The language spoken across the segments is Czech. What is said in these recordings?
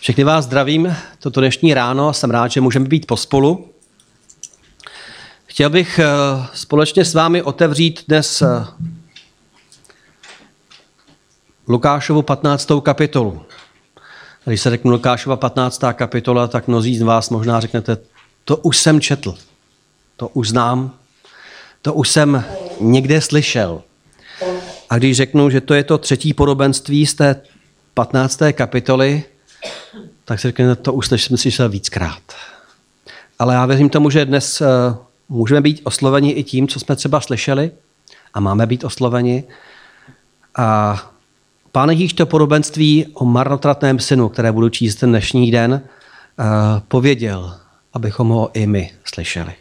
Všechny vás zdravím toto dnešní ráno, jsem rád, že můžeme být pospolu. Chtěl bych společně s vámi otevřít dnes Lukášovu 15. kapitolu. Když se řekne Lukášova 15. kapitola, tak mnozí z vás možná řeknete, to už jsem četl, to už znám, to už jsem někde slyšel. A když řeknu, že to je to třetí podobenství z té 15. kapitoly, tak si řeknete, to už jsem slyšel víckrát. Ale já věřím tomu, že dnes můžeme být osloveni i tím, co jsme třeba slyšeli a máme být osloveni. A Pán Ježíš to podobenství o marnotratném synu, které budu číst ten dnešní den, pověděl, abychom ho i my slyšeli.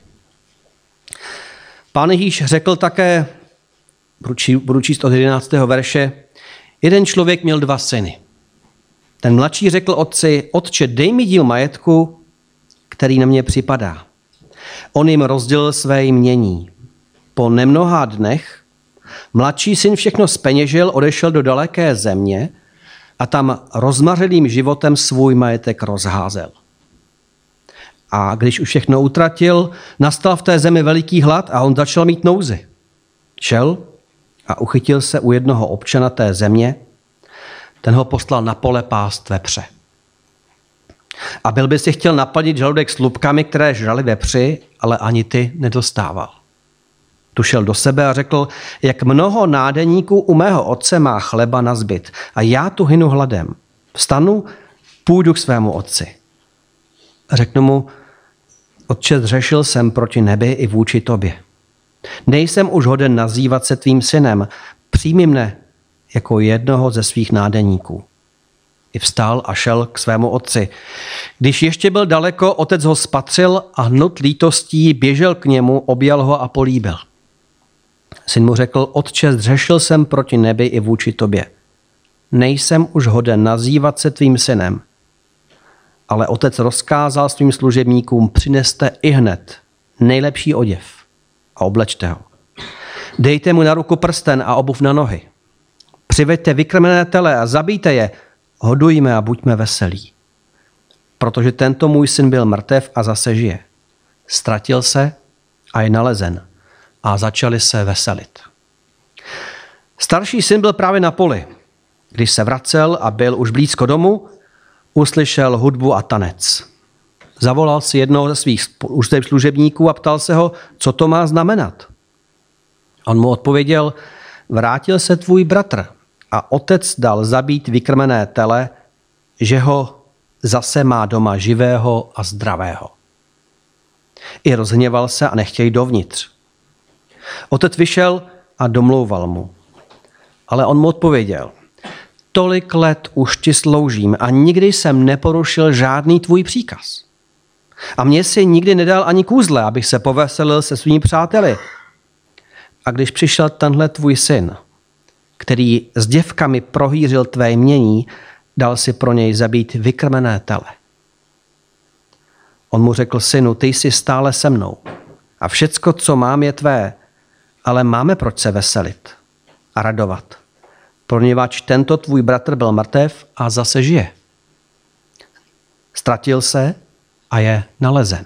Pán Ježíš řekl také, budu číst od 11. verše, jeden člověk měl 2 syny. Ten mladší řekl otci, otče, dej mi díl majetku, který na mě připadá. On jim rozdělil své jmění. Po nemnoha dnech mladší syn všechno zpeněžil, odešel do daleké země a tam rozmařilým životem svůj majetek rozházel. A když už všechno utratil, nastal v té zemi veliký hlad a on začal mít nouzi. Šel a uchytil se u jednoho občana té země, ten ho poslal na pole pást vepře. A byl by si chtěl naplnit žaludek slupkami, které žrali vepři, ale ani ty nedostával. Tu šel do sebe a řekl, jak mnoho nádeníků u mého otce má chleba na zbyt a já tu hynu hladem. Vstanu, půjdu k svému otci. Řeknu mu, otče, zřešil jsem proti nebi i vůči tobě. Nejsem už hoden nazývat se tvým synem, přijmi mne jako jednoho ze svých nádeníků. I vstal a šel k svému otci. Když ještě byl daleko, otec ho spatřil a hnut lítostí běžel k němu, objal ho a políbil. Syn mu řekl, otče, zřešil jsem proti nebi i vůči tobě. Nejsem už hoden nazývat se tvým synem. Ale otec rozkázal svým služebníkům, přineste ihned nejlepší oděv a oblečte ho. Dejte mu na ruku prsten a obuv na nohy. Přiveďte vykrmené tele a zabijte je, hodujme a buďme veselí. Protože tento můj syn byl mrtev a zase žije. Ztratil se a je nalezen a začali se veselit. Starší syn byl právě na poli. Když se vracel a byl už blízko domu, uslyšel hudbu a tanec. Zavolal si jednoho ze svých služebníků a ptal se ho, co to má znamenat. On mu odpověděl, vrátil se tvůj bratr a otec dal zabít vykrmené tele, že ho zase má doma živého a zdravého. I rozhněval se a nechtěl jít dovnitř. Otec vyšel a domlouval mu. Ale on mu odpověděl, tolik let už ti sloužím a nikdy jsem neporušil žádný tvůj příkaz. A mně si nikdy nedal ani kůzle, abych se poveselil se svými přáteli. A když přišel tenhle tvůj syn, který s děvkami prohýřil tvé jmění, dal si pro něj zabít vykrmené tele. On mu řekl, synu, ty jsi stále se mnou a všecko, co mám, je tvé, ale máme proč se veselit a radovat. Poněvadž tento tvůj bratr byl mrtev a zase žije. Ztratil se a je nalezen.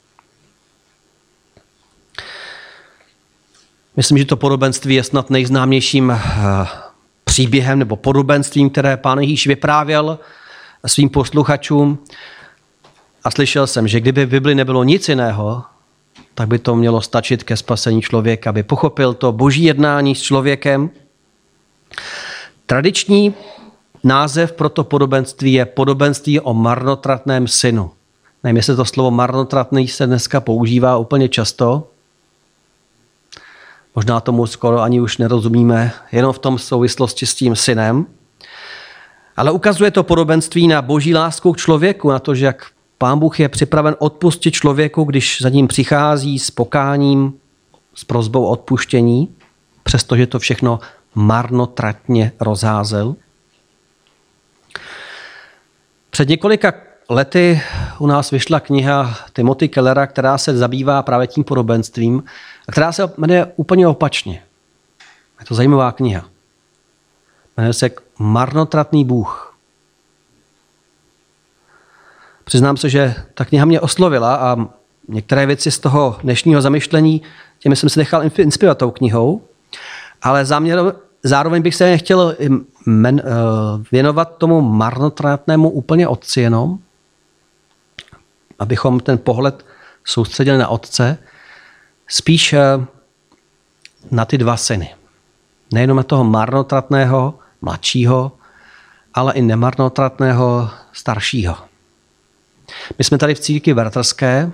Myslím, že to podobenství je snad nejznámějším příběhem nebo podobenstvím, které Pán Ježíš vyprávěl svým posluchačům. A slyšel jsem, že kdyby v Bibli nebylo nic jiného, tak by to mělo stačit ke spasení člověka, aby pochopil to boží jednání s člověkem. Tradiční název pro to podobenství je podobenství o marnotratném synu. Nevím, jestli to slovo marnotratný se dneska používá úplně často. Možná tomu skoro ani už nerozumíme, jenom v tom souvislosti s tím synem. Ale ukazuje to podobenství na boží lásku k člověku, na to, že jak Pán Bůh je připraven odpustit člověku, když za ním přichází s pokáním, s prosbou o odpuštění, přestože to všechno marnotratně rozházel. Před několika lety u nás vyšla kniha Timothy Kellera, která se zabývá právě tím podobenstvím a která se jmenuje úplně opačně. Je to zajímavá kniha. Jmenuje se Marnotratný Bůh. Přiznám se, že ta kniha mě oslovila a některé věci z toho dnešního zamyšlení, těmi jsem se nechal inspirovat tou knihou, ale zároveň bych se nechtěl věnovat tomu marnotratnému úplně otci jenom, abychom ten pohled soustředili na otce, spíš na ty dva syny. Nejenom na toho marnotratného, mladšího, ale i nemarnotratného, staršího. My jsme tady v církvi bratrské,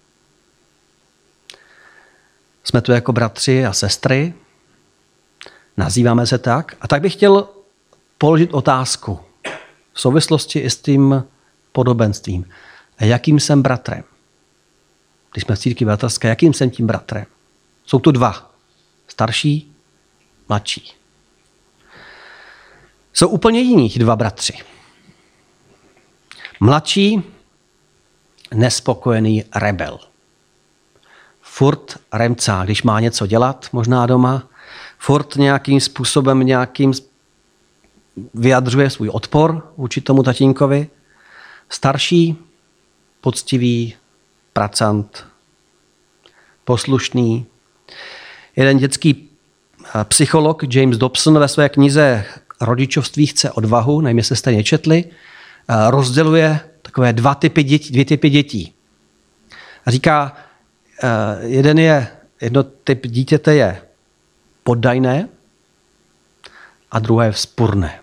jsme tu jako bratři a sestry, nazýváme se tak. A tak bych chtěl položit otázku v souvislosti i s tím podobenstvím. Jakým jsem bratrem? Když jsme v církvi bratrské, jakým jsem tím bratrem? Jsou tu dva. Starší, mladší. Jsou úplně jiní dva bratři. Mladší, nespokojený rebel. Furt remcá, když má něco dělat, možná doma, furt nějakým způsobem vyjadřuje svůj odpor vůči tomu tatínkovi. Starší, poctivý, pracant, poslušný. Jeden dětský psycholog James Dobson ve své knize Rodičovství chce odvahu, nevím, jestli jste četli, rozděluje takové dvě typy dětí. A říká, jedno typ dítěte je poddajné a druhé je vzpurné.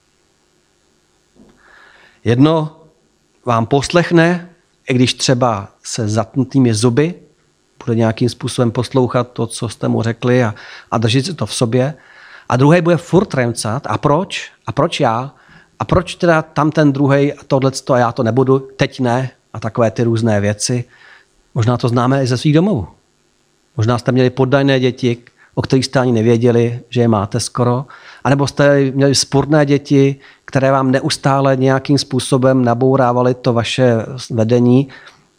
Jedno vám poslechne, i když třeba se zatnutými zuby, bude nějakým způsobem poslouchat to, co jste mu řekli a držet si to v sobě. A druhý bude furt remcat. A proč? A proč já? A proč teda tam ten druhej a tohleto a já to nebudu, teď ne? A takové ty různé věci. Možná to známe i ze svých domovů. Možná jste měli poddajné děti, o kterých jste ani nevěděli, že je máte skoro. A nebo jste měli vzpurné děti, které vám neustále nějakým způsobem nabourávaly to vaše vedení.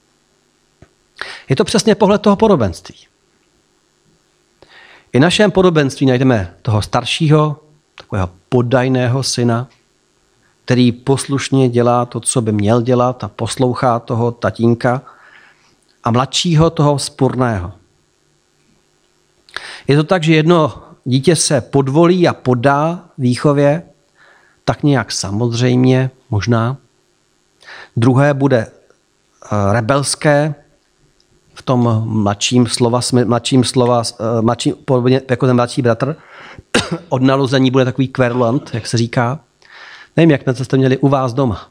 Je to přesně pohled toho podobenství. I v našem podobenství najdeme toho staršího, takového poddajného syna, který poslušně dělá to, co by měl dělat a poslouchá toho tatínka, a mladšího, toho vzpurného. Je to tak, že jedno dítě se podvolí a poddá výchově, tak nějak samozřejmě, možná. Druhé bude rebelské, v tom podobně jako ten mladší bratr. Od narození bude takový kverulant, jak se říká. Nevím, jak jste měli u vás doma.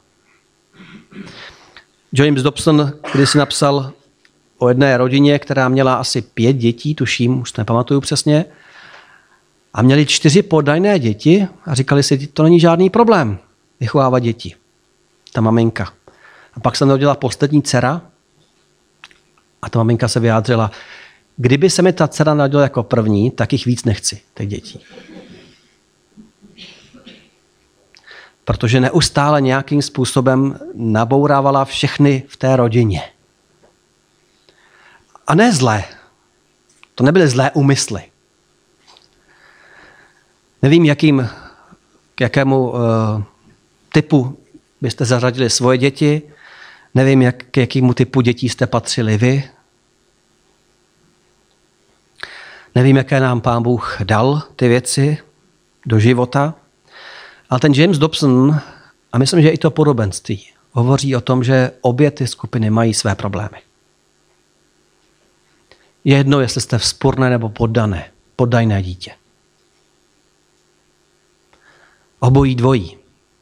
James Dobson když si napsal o jedné rodině, která měla asi 5 dětí, tuším, už to nepamatuju přesně, a měli 4 poddajné děti a říkali si, to není žádný problém vychovávat děti. Ta maminka. A pak se narodila poslední dcera a ta maminka se vyjádřila, kdyby se mi ta dcera narodila jako první, tak jich víc nechci, těch dětí. Protože neustále nějakým způsobem nabourávala všechny v té rodině. A ne zlé. To nebyly zlé úmysly. Nevím, k jakému typu byste zařadili svoje děti. Nevím, k jakému typu dětí jste patřili vy. Nevím, jaké nám Pán Bůh dal ty věci do života. Ale ten James Dobson, a myslím, že i to podobenství, hovoří o tom, že obě ty skupiny mají své problémy. Je jedno, jestli jste vzpurné nebo poddajné dítě. Obojí dvojí.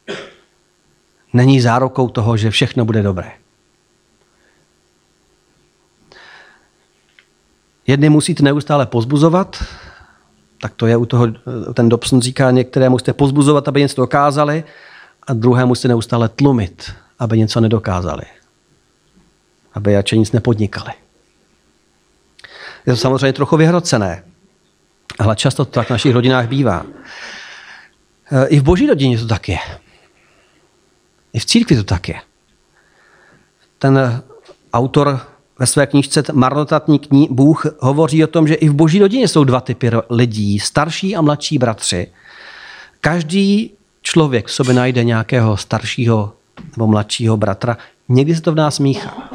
Není zárukou toho, že všechno bude dobré. Jedny musíte neustále pozbuzovat, tak to je u toho, ten Dobson říká, některé musíte pozbuzovat, aby něco dokázali, a druhé musíte neustále tlumit, aby něco nedokázali. Aby radši nic nepodnikali. Je to samozřejmě trochu vyhrocené, ale často to tak v našich rodinách bývá. I v Boží rodině to tak je. I v církvi to tak je. Ten autor ve své knížce Marnotratný Bůh hovoří o tom, že i v Boží rodině jsou 2 typy lidí, starší a mladší bratři. Každý člověk v sobě najde nějakého staršího nebo mladšího bratra, Někdy se to v nás míchá.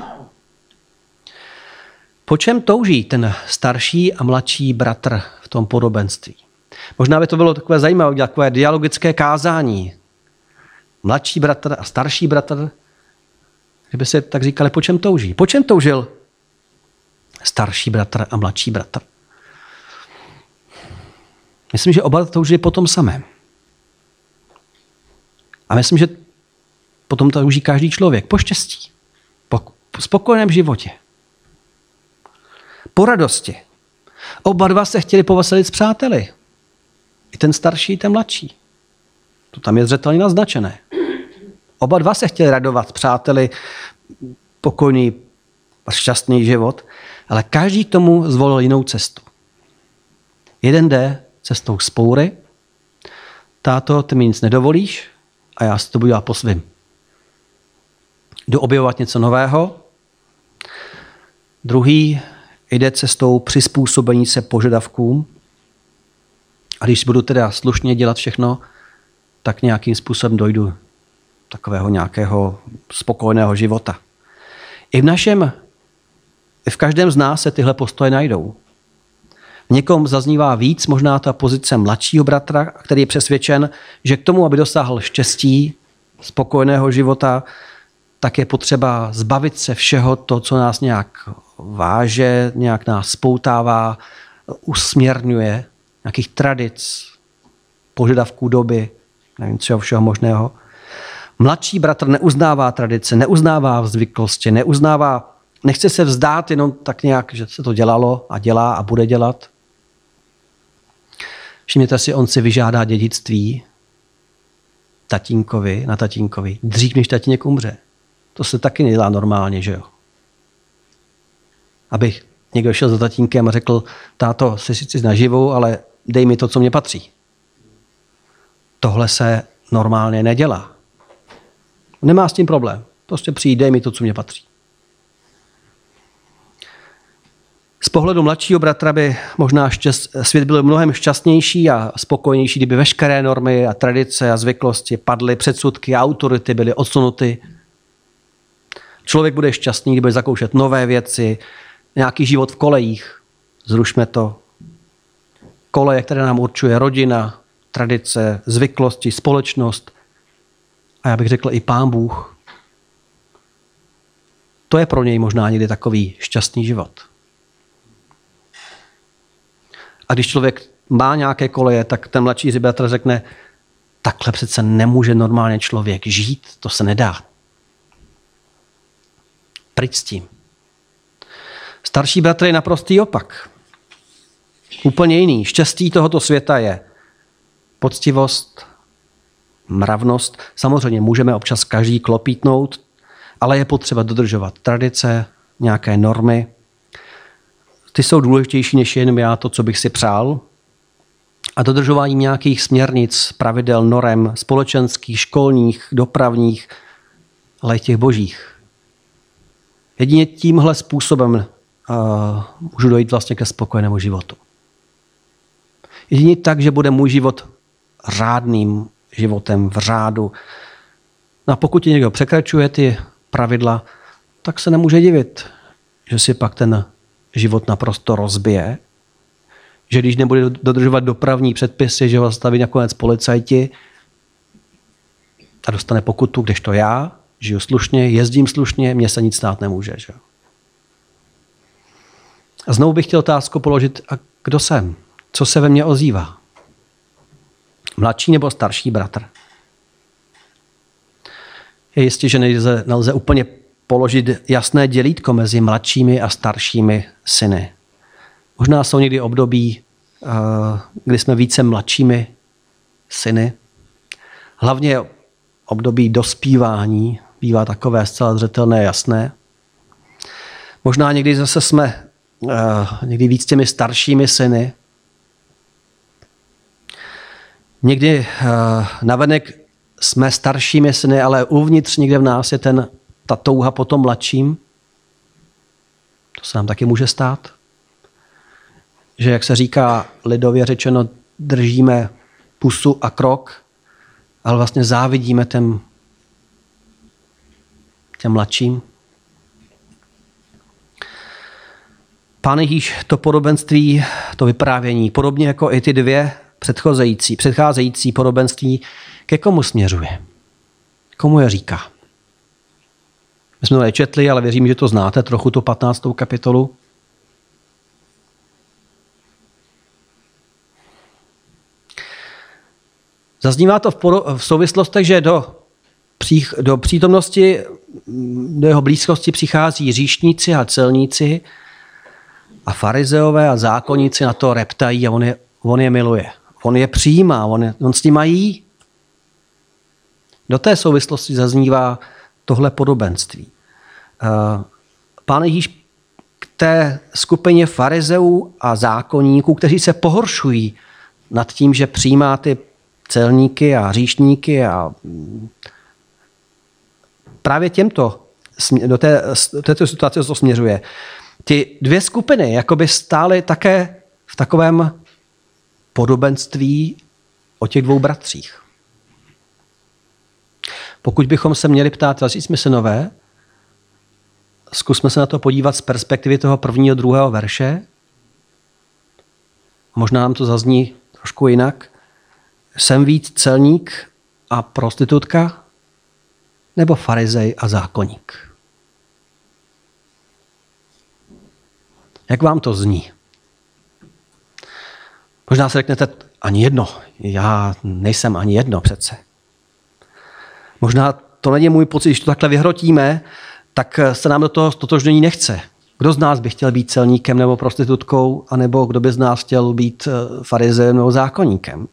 Po čem touží ten starší a mladší bratr v tom podobenství? Možná by to bylo takové zajímavé, takové dialogické kázání. Mladší bratr a starší bratr, kdyby se tak říkali, po čem touží? Po čem toužil starší bratr a mladší bratr? Myslím, že oba toužili po tom samém. A myslím, že potom touží každý člověk. Po štěstí. Po spokojeném životě. Po radosti. Oba dva se chtěli poveselit s přáteli. I ten starší, i ten mladší. To tam je zřetelně naznačené. Oba dva se chtěli radovat s přáteli, pokojný a šťastný život, ale každý k tomu zvolil jinou cestu. Jeden jde cestou vzpoury. Táto, ty mi nic nedovolíš a já si to budu dělat po svým. Jdu objevovat něco nového. Druhý jde cestou přizpůsobení se požadavkům. A když budu teda slušně dělat všechno, tak nějakým způsobem dojdu takového nějakého spokojeného života. I v každém z nás se tyhle postoje najdou. V někom zaznívá víc možná ta pozice mladšího bratra, který je přesvědčen, že k tomu, aby dosáhl štěstí, spokojeného života, tak je potřeba zbavit se všeho to, co nás nějak váže, nějak nás spoutává, usměrňuje, nějakých tradic, požadavků doby, nevím, čeho všeho možného. Mladší bratr neuznává tradice, neuznává zvyklosti, nechce se vzdát jenom tak nějak, že se to dělalo a dělá a bude dělat. Všimněte si, on si vyžádá dědictví na tatínkovi, dřív než tatínek umře. To se taky nedělá normálně, že jo? Abych někdo šel za tatínkem a řekl, táto, jsi sice naživu, ale dej mi to, co mě patří. Tohle se normálně nedělá. Nemá s tím problém. Prostě přijď, dej mi to, co mě patří. Z pohledu mladšího bratra by možná svět byl mnohem šťastnější a spokojenější, kdyby veškeré normy a tradice a zvyklosti padly, předsudky a autority byly odsunuty. Člověk bude šťastný, když bude zakoušet nové věci, nějaký život v kolejích. Zrušme to. Koleje, které nám určuje rodina, tradice, zvyklosti, společnost. A já bych řekl i Pán Bůh. To je pro něj možná někdy takový šťastný život. A když člověk má nějaké koleje, tak ten mladší bratr řekne, takhle přece nemůže normálně člověk žít, to se nedá. Pryč s tím. Starší bratr je naprostý opak. Úplně jiný. Štěstí tohoto světa je poctivost, mravnost. Samozřejmě můžeme občas každý klopítnout, ale je potřeba dodržovat tradice, nějaké normy. Ty jsou důležitější než jen já to, co bych si přál. A dodržování nějakých směrnic, pravidel, norem, společenských, školních, dopravních, ale i těch božích. Jedině tímhle způsobem můžu dojít vlastně ke spokojenému životu. Jedině tak, že bude můj život řádným životem v řádu. No a pokud někdo překračuje ty pravidla, tak se nemůže divit, že si pak ten život naprosto rozbije, že když nebude dodržovat dopravní předpisy, že ho zastaví nakonec policajti a dostane pokutu, kdežto já žiju slušně, jezdím slušně, mně se nic stát nemůže. Že? A znovu bych chtěl otázku položit, a kdo jsem? Co se ve mně ozývá? Mladší nebo starší bratr? Je jistě, že nelze úplně položit jasné dělítko mezi mladšími a staršími syny. Možná jsou někdy období, kdy jsme více mladšími syny. Hlavně období dospívání bývá takové zcela zřetelné, jasné. Možná někdy zase jsme někdy víc těmi staršími syny. Někdy navenek jsme staršími syny, ale uvnitř někde v nás je ta touha po tom mladším. To se nám taky může stát. Že, jak se říká lidově řečeno, držíme pusu a krok, ale vlastně závidíme těm mladším. Pán Ježíš to podobenství, to vyprávění, podobně jako i ty dvě předcházející podobenství, ke komu směřuje? Komu je říká? My jsme to nečetli, ale věřím, že to znáte trochu, tu 15. kapitolu. Zaznívá to v souvislostech, že do přítomnosti, do jeho blízkosti přichází hříšníci a celníci a farizeové a zákonníci na to reptají a on je miluje. On je přijímá, on s nimi jí. Do té souvislosti zaznívá tohle podobenství. Pán Ježíš k té skupině farizeů a zákonníků, kteří se pohoršují nad tím, že přijímá ty celníky a hříšníky a právě do této situace to směřuje. Ty dvě skupiny jakoby stály také v takovém podobenství o těch dvou bratřích. Pokud bychom se měli ptát, drazí smyslenové, zkusme se na to podívat z perspektivy toho prvního, druhého verše. Možná nám to zazní trošku jinak. Jsem víc celník a prostitutka nebo farizej a zákonník? Jak vám to zní? Možná si řeknete, ani jedno. Já nejsem ani jedno přece. Možná to není můj pocit, když to takhle vyhrotíme, tak se nám do toho totožnění nechce. Kdo z nás by chtěl být celníkem nebo prostitutkou, anebo kdo by z nás chtěl být farizejem nebo zákonníkem?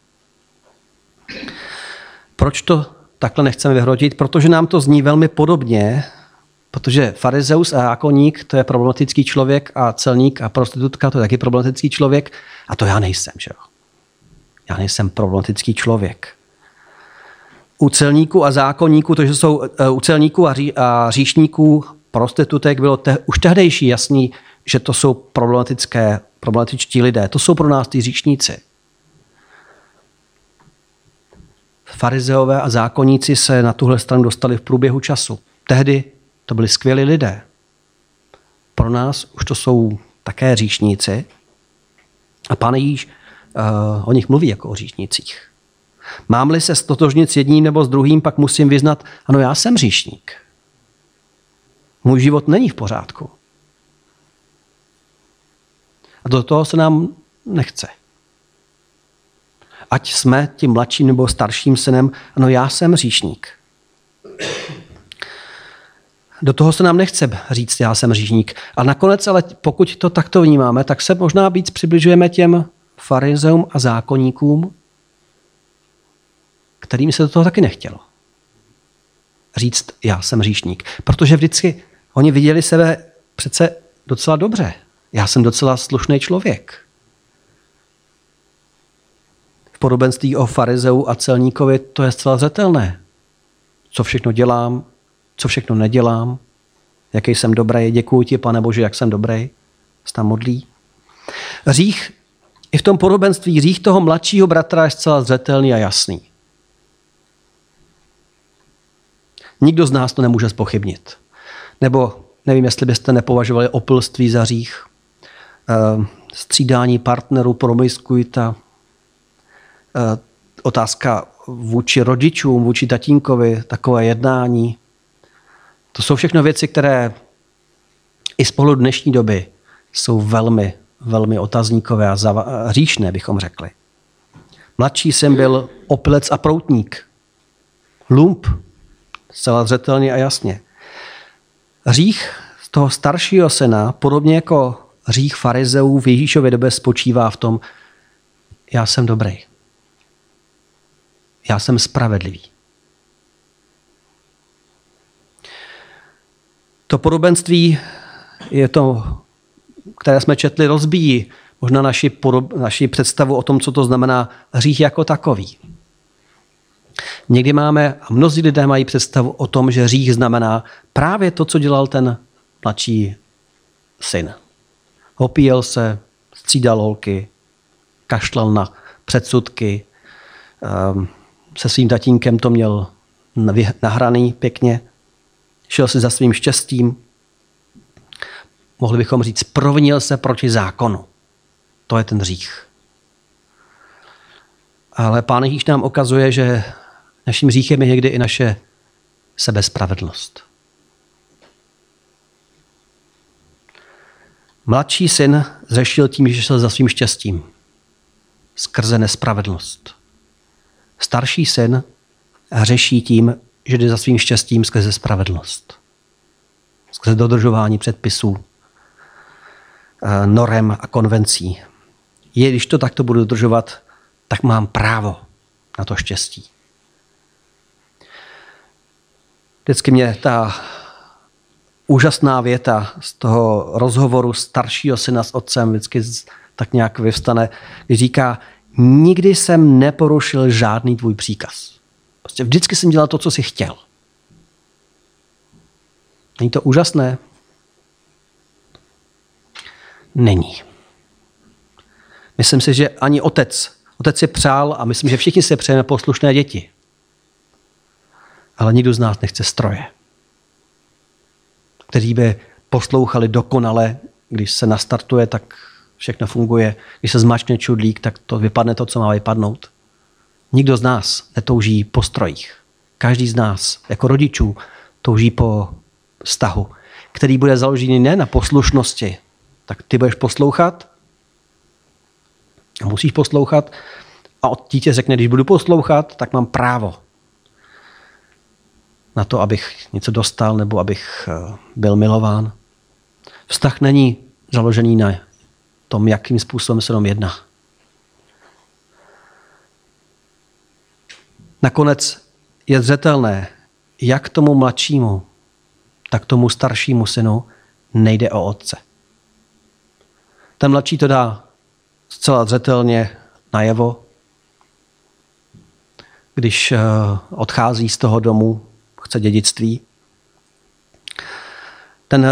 Proč to takhle nechceme vyhrotit? Protože nám to zní velmi podobně, protože farizeus a zákonník, to je problematický člověk a celník a prostitutka, to je taky problematický člověk a to já nejsem, že jo? Já nejsem problematický člověk. U celníků a zákonníků, to, že jsou u celníků a hříšníků, prostitutek, bylo už tehdejší jasný, že to jsou problematičtí lidé. To jsou pro nás ty hříšníci. Farizeové a zákonníci se na tuhle stranu dostali v průběhu času. Tehdy to byli skvělí lidé. Pro nás už to jsou také hříšníci. A Pán Ježíš o nich mluví jako o hříšnících. Mám-li se stotožnit s jedním nebo s druhým, pak musím vyznat, ano, já jsem hříšník. Můj život není v pořádku. A do toho se nám nechce. Ať jsme tím mladším nebo starším synem, ano, já jsem hříšník. Do toho se nám nechce říct, já jsem hříšník. A nakonec, ale pokud to takto vnímáme, tak se možná víc přibližujeme těm farizeům a zákonníkům, kterým se do toho taky nechtělo. Říct, já jsem hříšník. Protože vždycky oni viděli sebe přece docela dobře. Já jsem docela slušný člověk. V podobenství o farizeu a celníkovi to je zcela zřetelné. Co všechno dělám, co všechno nedělám, jaký jsem dobrý, děkuji ti, Pane Bože, jak jsem dobrý, se tam modlí. Hřích, i v tom podobenství hřích toho mladšího bratra je zcela zřetelný a jasný. Nikdo z nás to nemůže zpochybnit. Nebo nevím, jestli byste nepovažovali opilství za hřích, střídání partnerů, promiskuita, otázka vůči rodičům, vůči tatínkovi, takové jednání. To jsou všechno věci, které i z pohledu dnešní doby jsou velmi, velmi otazníkové a hříšné, bychom řekli. Mladší syn byl opilec a proutník. Lump, zcela zřetelně a jasně. Hřích z toho staršího syna, podobně jako hřích farizeů v Ježíšově době, spočívá v tom, já jsem dobrý. Já jsem spravedlivý. To podobenství je to, které jsme četli, rozbíjí možná naši představu o tom, co to znamená hřích jako takový. Někdy máme, a mnozí lidé mají představu o tom, že hřích znamená právě to, co dělal ten mladší syn. Opíjel se, střídal holky, kašlal na předsudky, se svým tatínkem to měl nahraný pěkně. šel si za svým štěstím, mohli bychom říct, provinil se proti zákonu. To je ten hřích. Ale Pán Ježíš nám ukazuje, že naším hříchem je někdy i naše sebespravedlnost. Mladší syn zřešil tím, že šel za svým štěstím. Skrze nespravedlnost. Starší syn hřeší tím, že jde za svým štěstím skrze spravedlnost. Skrze dodržování předpisů, norem a konvencí. Když to takto budu dodržovat, tak mám právo na to štěstí. Vždycky mě ta úžasná věta z toho rozhovoru staršího syna s otcem vždycky tak nějak vyvstane, když říká, nikdy jsem neporušil žádný tvůj příkaz. Prostě vždycky jsem dělal to, co jsi chtěl. Není to úžasné? Není. Myslím si, že ani otec si přál a myslím, že všichni si přejeme poslušné děti. Ale nikdo z nás nechce stroje, kteří by poslouchali dokonale, když se nastartuje, tak všechno funguje. Když se zmáčkne čudlík, tak to vypadne to, co má vypadnout. Nikdo z nás netouží po strojích. Každý z nás, jako rodičů, touží po vztahu, který bude založený ne na poslušnosti. Tak ty budeš poslouchat a musíš poslouchat a od dítě řekne, když budu poslouchat, tak mám právo na to, abych něco dostal nebo abych byl milován. Vztah není založený na tom, jakým způsobem se nám jedná. Nakonec je zřetelné, jak tomu mladšímu, tak tomu staršímu synu nejde o otce. Ten mladší to dá zcela zřetelně najevo, když odchází z toho domu, chce dědictví. Ten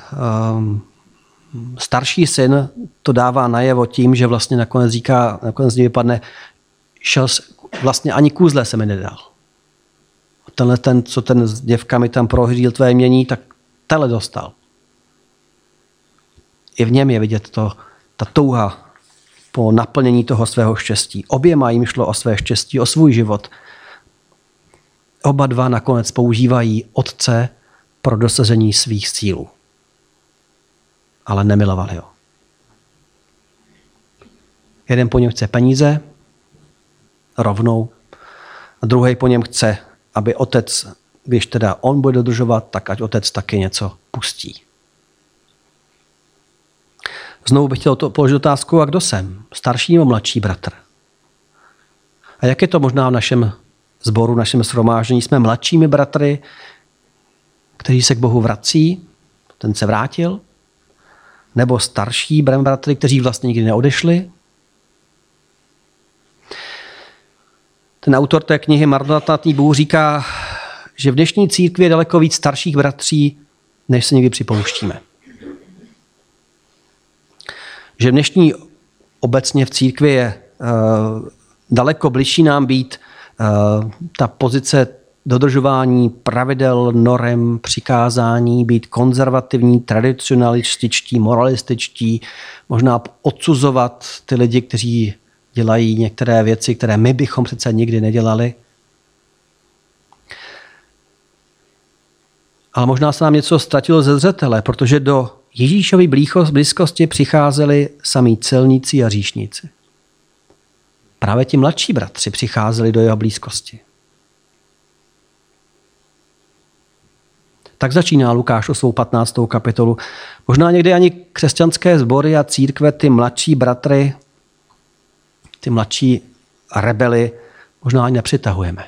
starší syn to dává najevo tím, že vlastně nakonec říká, nakonec z něj vypadne, vlastně ani kůzle se mi nedal. Tenhle ten, co ten s děvkami tam prohřídil tvé mění, tak tenhle dostal. I v něm je vidět ta touha po naplnění toho svého štěstí. Oběma jim šlo o své štěstí, o svůj život. Oba dva nakonec používají otce pro dosažení svých cílů. Ale nemilovali ho. Jeden po něm chce peníze, rovnou, a druhý po něm chce, aby otec, když teda on bude dodržovat, tak ať otec taky něco pustí. Znovu bych chtěl položit otázku, a kdo jsem? Starší nebo mladší bratr? A jak je to možná v našem sboru, v našem shromáždění? Jsme mladšími bratry, kteří se k Bohu vrací, ten se vrátil? Nebo starší bratry, kteří vlastně nikdy neodešli? Ten autor té knihy Marnotratný Bůh říká, že v dnešní církvi je daleko víc starších bratří, než se někdy připouštíme. Že v dnešní obecně v církvi je daleko bližší nám být ta pozice dodržování pravidel, norem, přikázání, být konzervativní, tradicionalističtí, moralističtí, možná odsuzovat ty lidi, kteří dělají některé věci, které my bychom přece nikdy nedělali. Ale možná se nám něco ztratilo ze zřetele, protože do Ježíšovy blízkosti přicházeli samí celníci a hříšníci. Právě ti mladší bratři přicházeli do jeho blízkosti. Tak začíná Lukáš o svou 15. kapitolu. Možná někdy ani křesťanské sbory a církve ty mladší bratry, ty mladší rebely možná ani nepřitahujeme.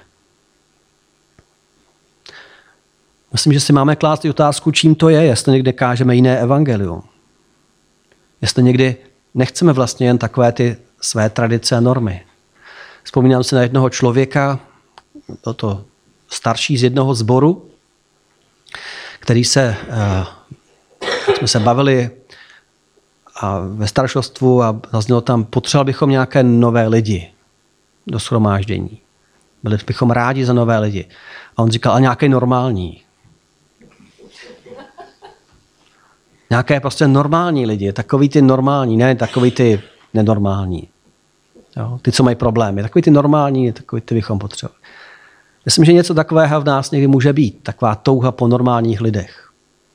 Myslím, že si máme klást i otázku, čím to je, jestli někde kážeme jiné evangelium. Jestli někdy nechceme vlastně jen takové ty své tradice a normy. Vzpomínám si na jednoho člověka, byl to starší z jednoho sboru, který jsme se bavili a ve staršostvu a zaznělo tam, potřebovali bychom nějaké nové lidi do shromáždění. Byli bychom rádi za nové lidi. A on říkal, a nějaké normální. Nějaké prostě normální lidi, takový ty normální, ne takový ty nenormální. Jo? Ty, co mají problémy. Takový ty normální, takový ty bychom potřebovali. Myslím, že něco takového v nás někdy může být. Taková touha po normálních lidech.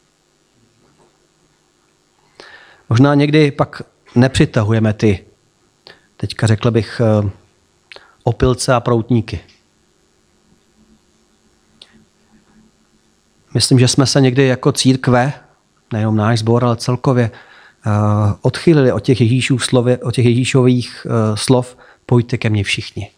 Možná někdy pak nepřitahujeme ty, teďka řekl bych, opilce a proutníky. Myslím, že jsme se někdy jako církve, nejenom náš sbor, ale celkově, odchýlili od těch Ježíšových slov pojďte ke mně všichni.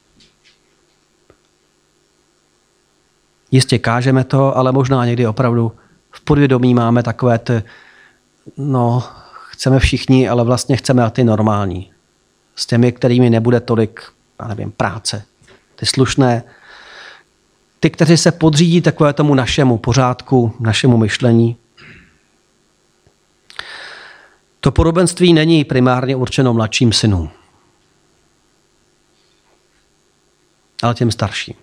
Jistě kážeme to, ale možná někdy opravdu v podvědomí máme takové ty, chceme všichni, ale vlastně chceme ty normální. S těmi, kterými nebude tolik, práce. Ty slušné, ty, kteří se podřídí takové tomu našemu pořádku, našemu myšlení. To podobenství není primárně určeno mladším synům, ale těm starším.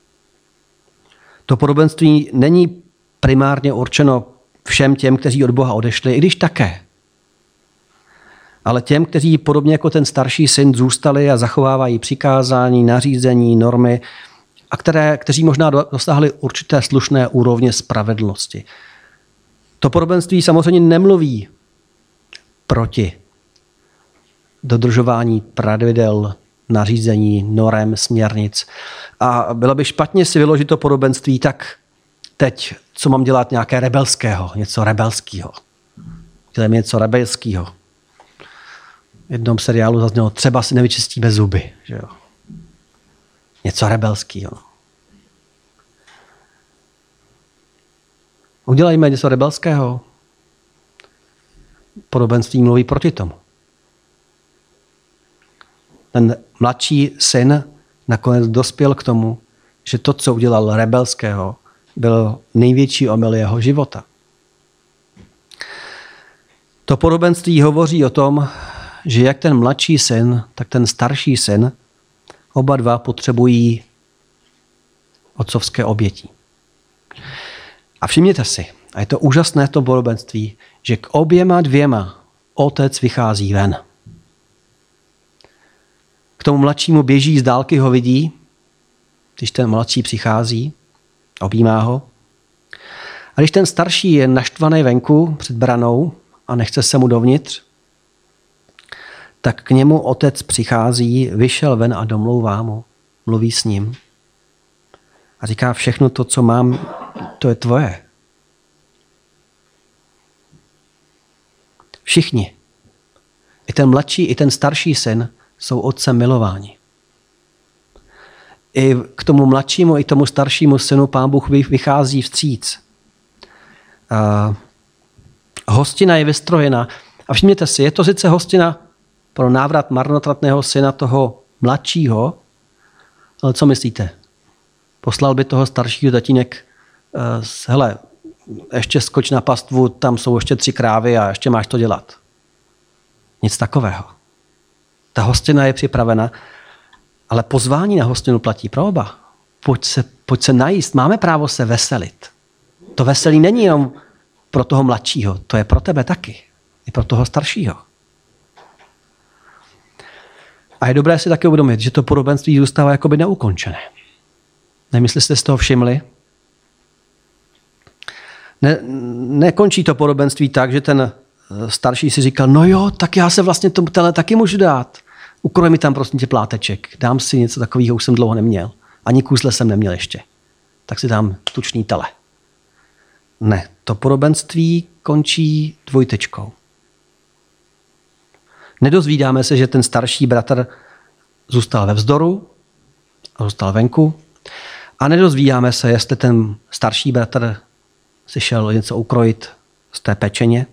To podobenství není primárně určeno všem těm, kteří od Boha odešli, i když také. Ale těm, kteří podobně jako ten starší syn zůstali a zachovávají přikázání, nařízení, normy, a kteří možná dosáhli určité slušné úrovně spravedlnosti. To podobenství samozřejmě nemluví proti dodržování pravidel, nařízení, norem, směrnic. A bylo by špatně si vyložit to podobenství tak teď, co mám dělat nějaké rebelského, něco rebelského. Dělám něco rebelského. V jednom seriálu zaznělo, třeba si nevyčistíme zuby. Že jo? Něco rebelského. Udělejme něco rebelského. Podobenství mluví proti tomu. Ten mladší syn nakonec dospěl k tomu, že to, co udělal rebelského, byl největší omyl jeho života. To podobenství hovoří o tom, že jak ten mladší syn, tak ten starší syn, oba dva potřebují otcovské oběti. A všimněte si, a je to úžasné to podobenství, že k oběma dvěma otec vychází ven. K tomu mladšímu běží, z dálky ho vidí, když ten mladší přichází, objímá ho. A když ten starší je naštvaný venku před branou a nechce se mu dovnitř, tak k němu otec přichází, vyšel ven a domlouvá mu, mluví s ním a říká, všechno to, co mám, to je tvoje. Všichni, i ten mladší, i ten starší syn, jsou otcem milováni. I k tomu mladšímu, i tomu staršímu synu Pán Bůh vychází vstříc. Hostina je vystrojena. A všimněte si, je to sice hostina pro návrat marnotratného syna toho mladšího, ale co myslíte? Poslal by toho staršího tatínek, hele, ještě skoč na pastvu, tam jsou ještě 3 krávy a ještě máš to dělat. Nic takového. Ta hostina je připravena, ale pozvání na hostinu platí pro oba. Pojď se najíst, máme právo se veselit. To veselí není jenom pro toho mladšího, to je pro tebe taky. I pro toho staršího. A je dobré si taky uvědomit, že to podobenství zůstává jakoby neukončené. Nevím, jestli jste z toho všimli. Nekončí to podobenství tak, že ten starší si říkal, no jo, tak já se vlastně tomu taky můžu dát. Ukroj mi tam prosím tě pláteček. Dám si něco takového, už jsem dlouho neměl. Ani kůzle jsem neměl ještě. Tak si dám tučný tele. Ne, to podobenství končí dvojtečkou. Nedozvídáme se, že ten starší bratr zůstal ve vzdoru a zůstal venku. A nedozvídáme se, jestli ten starší bratr si šel něco ukrojit z té pečeně.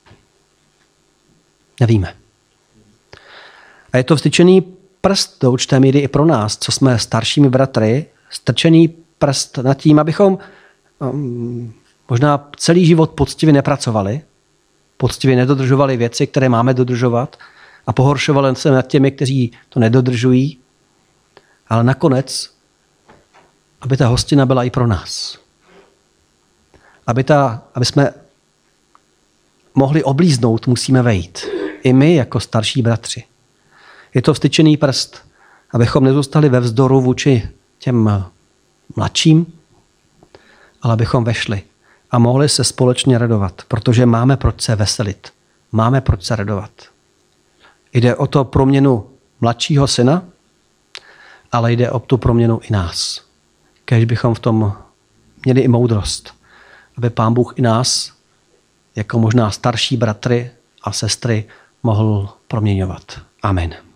Nevíme. A je to vstyčený prst do určité míry i pro nás, co jsme staršími bratry, strčený prst nad tím, abychom možná celý život poctivě nepracovali, poctivě nedodržovali věci, které máme dodržovat a pohoršovali se nad těmi, kteří to nedodržují, ale nakonec, aby ta hostina byla i pro nás. aby jsme mohli oblíznout, musíme vejít. I my jako starší bratři. Je to vztyčený prst, abychom nezůstali ve vzdoru vůči těm mladším, ale abychom vešli a mohli se společně radovat, protože máme proč se veselit. Máme proč se radovat. Jde o to proměnu mladšího syna, ale jde o tu proměnu i nás. Kéž bychom v tom měli i moudrost, aby Pán Bůh i nás, jako možná starší bratry a sestry, mohl proměňovat. Amen.